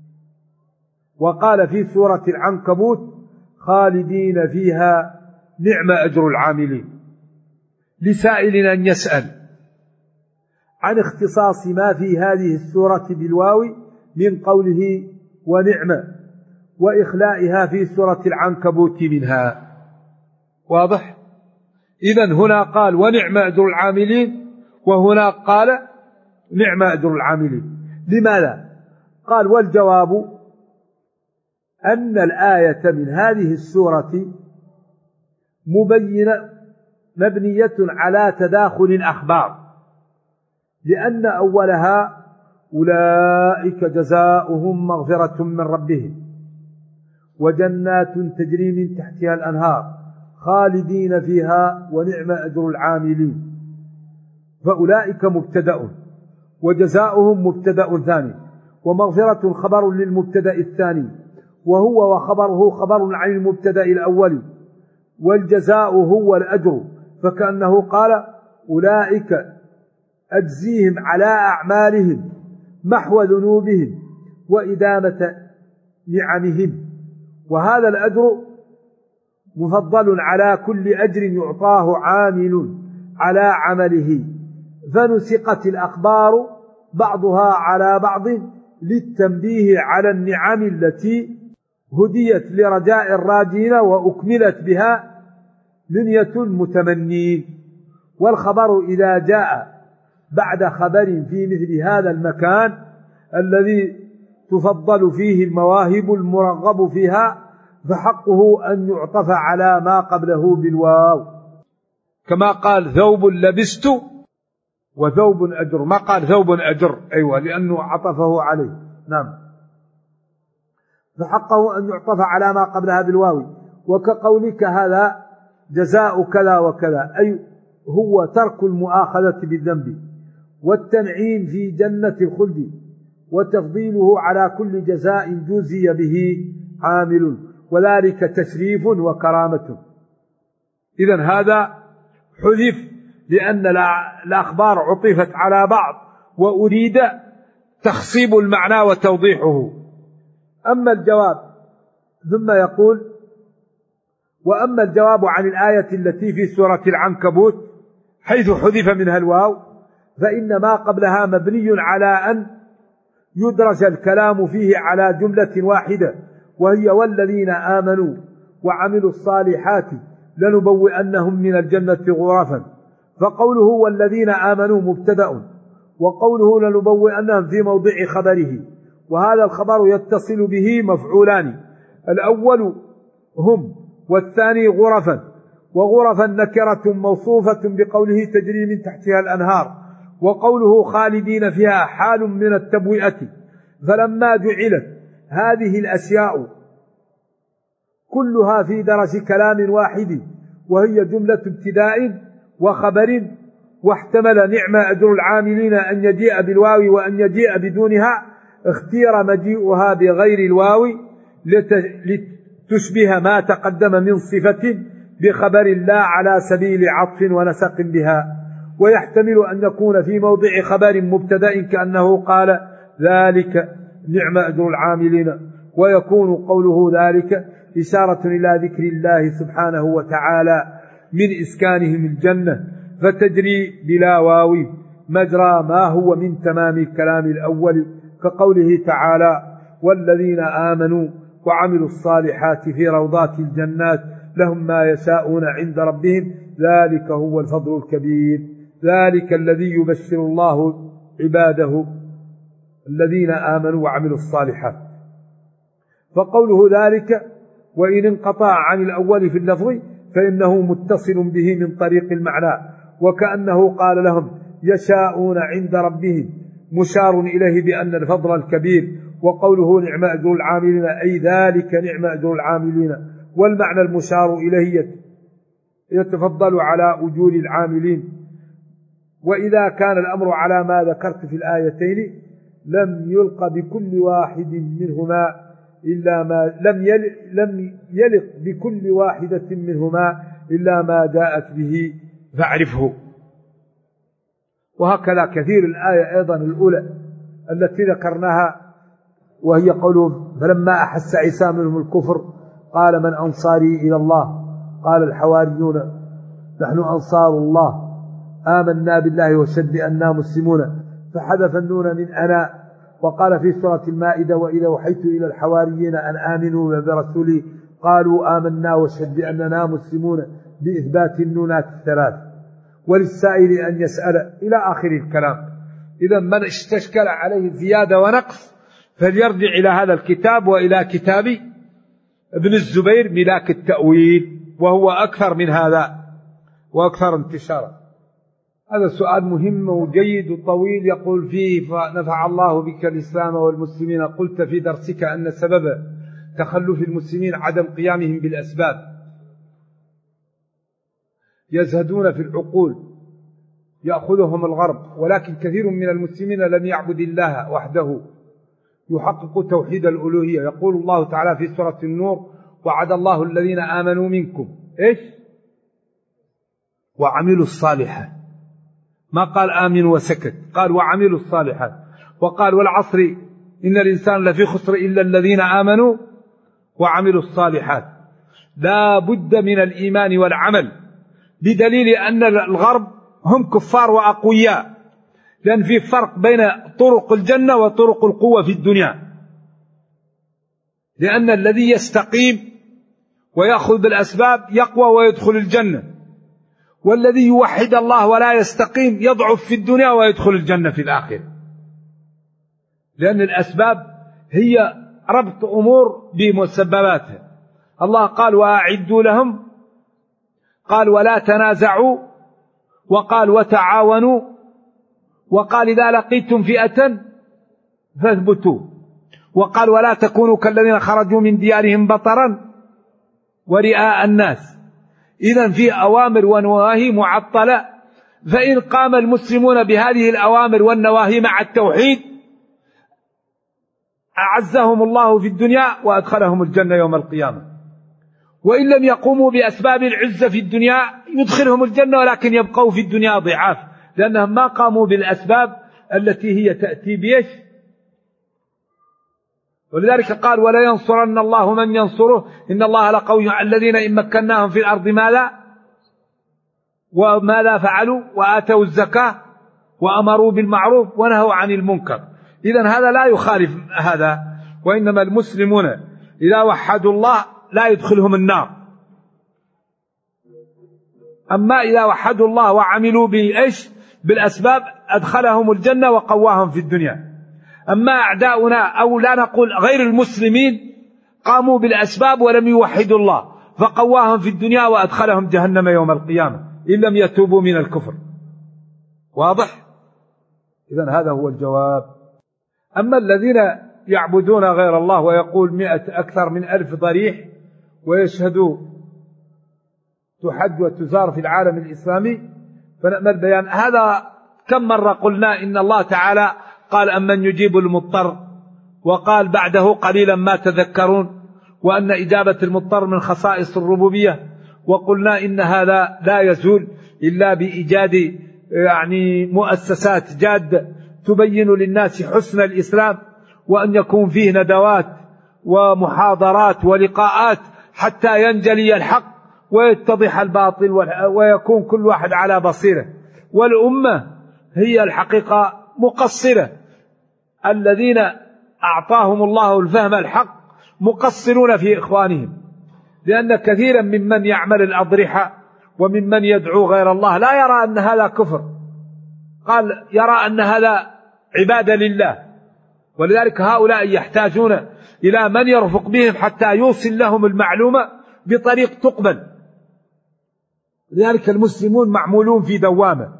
وقال في سورة العنكبوت: خالدين فيها نعم أجر العاملين. لسائل أن يسأل عن اختصاص ما في هذه السورة بالواو من قوله ونعم، وإخلائها في سورة العنكبوت منها. واضح؟ إذن هنا قال ونعم أجر العاملين، وهنا قال نعم أجر العاملين. لماذا؟ قال: والجواب أن الآية من هذه السورة مبنية على تداخل الأخبار، لأن أولها أولئك جزاؤهم مغفرة من ربهم وجنات تجري من تحتها الأنهار خالدين فيها ونعم أجر العاملين. فأولئك مبتدأ، وجزاؤهم مبتدأ ثاني، ومغفرة خبر للمبتدأ الثاني، وهو وخبره خبر عن المبتدأ الأول، والجزاء هو الأجر، فكأنه قال: أولئك أجزيهم على أعمالهم محو ذنوبهم وإدامة نعمهم، وهذا الأجر مفضل على كل أجر يعطاه عامل على عمله. فنسقت الأخبار بعضها على بعض للتنبيه على النعم التي هديت لرجاء الراجين، وأكملت بها منية المتمنين. والخبر إذا جاء بعد خبر في مثل هذا المكان الذي تفضل فيه المواهب المرغب فيها، فحقه أن يعطف على ما قبله بالواو، كما قال: ثوب لبست وثوب أجر، ما قال ثوب أجر، أيوة، لأنه عطفه عليه. نعم، فحقه أن يعطف على ما قبلها بالواو. وكقولك هذا جزاء كذا وكذا، أي هو ترك المؤاخذة بالذنب والتنعيم في جنة الخلد، وتفضيله على كل جزاء جزي به عامل، وذلك تشريف وكرامة. إذن هذا حذف لأن الأخبار عطفت على بعض، وأريد تخصيب المعنى وتوضيحه. أما الجواب، ثم يقول: وأما الجواب عن الآية التي في سورة العنكبوت حيث حذف منها الواو، فإن ما قبلها مبني على أن يدرج الكلام فيه على جملة واحدة، وهي والذين آمنوا وعملوا الصالحات لنبوئنهم من الجنة غرفا. فقوله والذين آمنوا مبتدأ، وقوله لنبوئنهم في موضع خبره، وهذا الخبر يتصل به مفعولان، الأول هم والثاني غرفا، وغرفا نكرة موصوفة بقوله تجري من تحتها الأنهار، وقوله خالدين فيها حال من التبوئة. فلما جعلت هذه الأشياء كلها في درج كلام واحد وهي جملة ابتداء وخبر، واحتمل نعم أجر العاملين أن يجيء بالواو وأن يجيء بدونها، اختير مجيئها بغير الواو لتشبه ما تقدم من صفة بخبر الله على سبيل عطف ونسق بها. ويحتمل أن يكون في موضع خبر مبتدأ كأنه قال ذلك نعم أجر العاملين، ويكون قوله ذلك إشارة إلى ذكر الله سبحانه وتعالى من إسكانهم الجنة، فتجري بلا واو مجرى ما هو من تمام الكلام الأول، كقوله تعالى والذين آمنوا وعملوا الصالحات في روضات الجنات لهم ما يشاءون عند ربهم ذلك هو الفضل الكبير. ذلك الذي يبشر الله عباده الذين آمنوا وعملوا الصالحات. فقوله ذلك وإن انقطع عن الأول في اللفظ فإنه متصل به من طريق المعنى، وكأنه قال لهم يشاءون عند ربهم، مشار إليه بأن الفضل الكبير. وقوله نعم أجر العاملين أي ذلك نعم أجر العاملين، والمعنى المشار إليه يتفضل على أجور العاملين. وإذا كان الأمر على ما ذكرت في الآيتين لم يلق بكل واحد منهما إلا ما لم يلق بكل واحدة منهما إلا ما جاءت به فاعرفه. وهكذا كثير الآية أيضا الأولى التي ذكرناها، وهي قوله فلما أحس عيسى منهم الكفر قال من أنصاري إلى الله قال الحواريون نحن أنصار الله آمنا بالله واشهد بأننا مسلمون، فحذف النون من أنا. وقال في سورة المائدة وإذا وحيت إلى الحواريين أن آمنوا برسولي قالوا آمنا واشهد بأننا مسلمون بإثبات النونات الثلاث. وللسائل أن يسأل إلى آخر الكلام. إذا من استشكل عليه زيادة ونقص فليرجع إلى هذا الكتاب وإلى كتاب ابن الزبير ملاك التأويل، وهو أكثر من هذا وأكثر انتشارا. هذا سؤال مهم وجيد وطويل يقول فيه فنفع الله بك الإسلام والمسلمين. قلت في درسك أن سبب تخلف المسلمين عدم قيامهم بالأسباب، يزهدون في العقول يأخذهم الغرب، ولكن كثير من المسلمين لم يعبد الله وحده يحقق توحيد الألوهية. يقول الله تعالى في سورة النور وعد الله الذين آمنوا منكم إيش وعملوا الصالحات، ما قال آمنوا وسكت، قال وعملوا الصالحات. وقال والعصر إن الإنسان لفي خسر إلا الذين آمنوا وعملوا الصالحات. لا بد من الإيمان والعمل، بدليل أن الغرب هم كفار وأقوياء، لأن في فرق بين طرق الجنة وطرق القوة في الدنيا. لأن الذي يستقيم ويأخذ بالأسباب يقوى ويدخل الجنة، والذي يوحد الله ولا يستقيم يضعف في الدنيا ويدخل الجنة في الآخرة. لأن الأسباب هي ربط أمور بمسبباتها. الله قال وأعدوا لهم، قال ولا تنازعوا، وقال وتعاونوا، وقال إذا لقيتم فئة فاثبتوا، وقال ولا تكونوا كالذين خرجوا من ديارهم بطرا ورئاء الناس. إذن في أوامر ونواهي معطلة، فإن قام المسلمون بهذه الأوامر والنواهي مع التوحيد أعزهم الله في الدنيا وأدخلهم الجنة يوم القيامة. وإن لم يقوموا بأسباب العزة في الدنيا يدخلهم الجنة، ولكن يبقوا في الدنيا ضعاف، لأنهم ما قاموا بالأسباب التي هي تأتي بيش. ولذلك قال ولا ينصرن الله من ينصره إن الله لقوي على الذين إن مكناهم في الأرض ماذا فعلوا وآتوا الزكاة وأمروا بالمعروف ونهوا عن المنكر. إذن هذا لا يخالف هذا، وإنما المسلمون إذا وحدوا الله لا يدخلهم النار. أما إذا وحدوا الله وعملوا بإيش بالأسباب أدخلهم الجنة وقواهم في الدنيا. أما أعداؤنا أو لا نقول غير المسلمين قاموا بالأسباب ولم يوحدوا الله فقواهم في الدنيا وأدخلهم جهنم يوم القيامة إن لم يتوبوا من الكفر. واضح؟ إذن هذا هو الجواب. أما الذين يعبدون غير الله ويقول أكثر من 1000 ضريح ويشهدوا تحد وتزار في العالم الإسلامي فنأمل بيان هذا. كم مرة قلنا إن الله تعالى قال أمن يجيب المضطر، وقال بعده قليلا ما تذكرون، وأن إجابة المضطر من خصائص الربوبية، وقلنا إن هذا لا يزول إلا بإيجاد مؤسسات جادة تبين للناس حسن الإسلام، وأن يكون فيه ندوات ومحاضرات ولقاءات حتى ينجلي الحق ويتضح الباطل ويكون كل واحد على بصيرة. والأمة هي الحقيقة مقصرة، الذين أعطاهم الله الفهم الحق مقصرون في إخوانهم، لأن كثيرا ممن يعمل الأضرحة وممن يدعو غير الله لا يرى أن هذا كفر، قال يرى أن هذا عبادة لله. ولذلك هؤلاء يحتاجون إلى من يرفق بهم حتى يوصل لهم المعلومة بطريق تقبل. لذلك المسلمون معمولون في دوامة،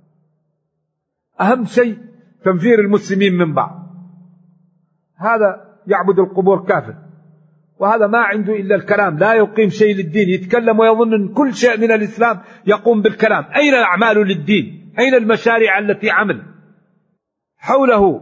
أهم شيء تنفير المسلمين من بعض. هذا يعبد القبور كافر، وهذا ما عنده إلا الكلام، لا يقيم شيء للدين، يتكلم ويظن أن كل شيء من الإسلام يقوم بالكلام. أين الأعمال للدين؟ أين المشاريع التي عمل حوله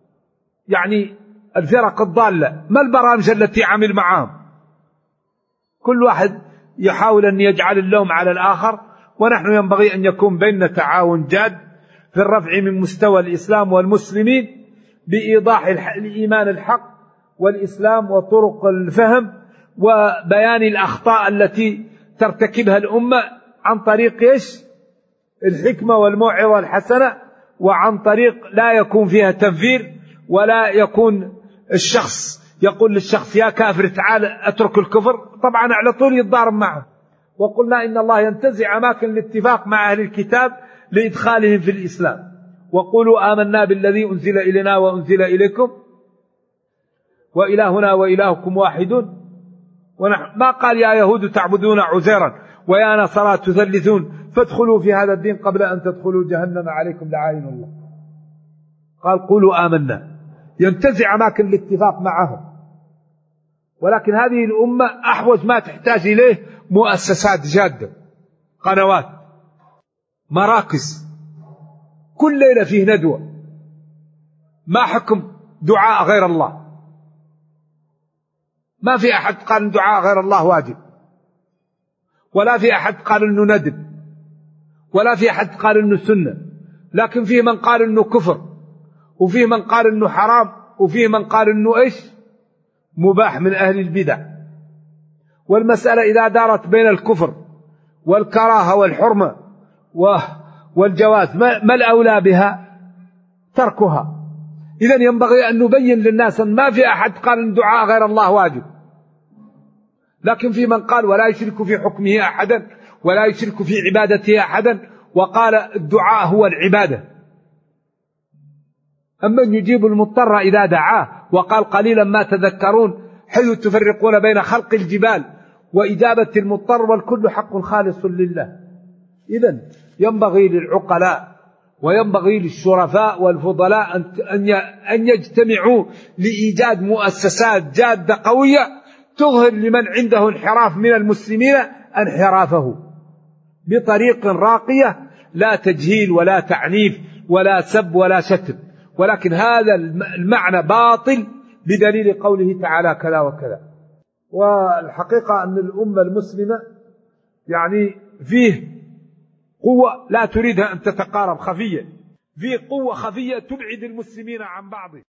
الفرق الضالة؟ ما البرامج التي عمل معهم؟ كل واحد يحاول أن يجعل اللوم على الآخر، ونحن ينبغي أن يكون بيننا تعاون جاد في الرفع من مستوى الإسلام والمسلمين بإيضاح الإيمان الحق والإسلام وطرق الفهم وبيان الأخطاء التي ترتكبها الأمة عن طريق الحكمة والموعظة الحسنة، وعن طريق لا يكون فيها تنفير، ولا يكون الشخص يقول للشخص يا كافر تعال أترك الكفر، طبعا على طول يتضارب معه. وقلنا إن الله ينتزع أماكن الاتفاق مع أهل الكتاب لإدخالهم في الإسلام. وقولوا آمنا بالذي أنزل إلينا وأنزل إليكم وإلهنا وإلهكم واحد. ونحن ما قال يا يهود تعبدون عزيرا ويا نصارى تثلثون فادخلوا في هذا الدين قبل أن تدخلوا جهنم عليكم لعائن الله. قال قولوا آمنا، ينتزع أماكن الاتفاق معهم. ولكن هذه الأمة أحوج ما تحتاج إليه مؤسسات جادة، قنوات، مراكز، كل ليلة فيه ندوة. ما حكم دعاء غير الله؟ ما في أحد قال أن دعاء غير الله واجب، ولا في أحد قال أنه ندب، ولا في أحد قال أنه سنة، لكن فيه من قال أنه كفر، وفيه من قال أنه حرام، وفيه من قال أنه مباح من أهل البدع. والمسألة إذا دارت بين الكفر والكراهة والحرمة والجواز ما الأولى بها؟ تركها. إذن ينبغي أن نبين للناس أن ما في أحد قال أن دعاء غير الله واجب، لكن في من قال ولا يشرك في حكمه أحدا ولا يشرك في عبادته أحدا، وقال الدعاء هو العبادة. أمن يجيب المضطر إذا دعاه، وقال قليلا ما تذكرون، حيث تفرقون بين خلق الجبال وإجابة المضطر، والكل حق خالص لله. إذن ينبغي للعقلاء وينبغي للشرفاء والفضلاء أن يجتمعوا لإيجاد مؤسسات جادة قوية تظهر لمن عنده انحراف من المسلمين انحرافه بطريق راقية، لا تجهيل ولا تعنيف ولا سب ولا شتم، ولكن هذا المعنى باطل بدليل قوله تعالى كذا وكذا. والحقيقة أن الأمة المسلمة فيه قوة لا تريدها أن تتقارب خفية، فيه قوة خفية تبعد المسلمين عن بعض.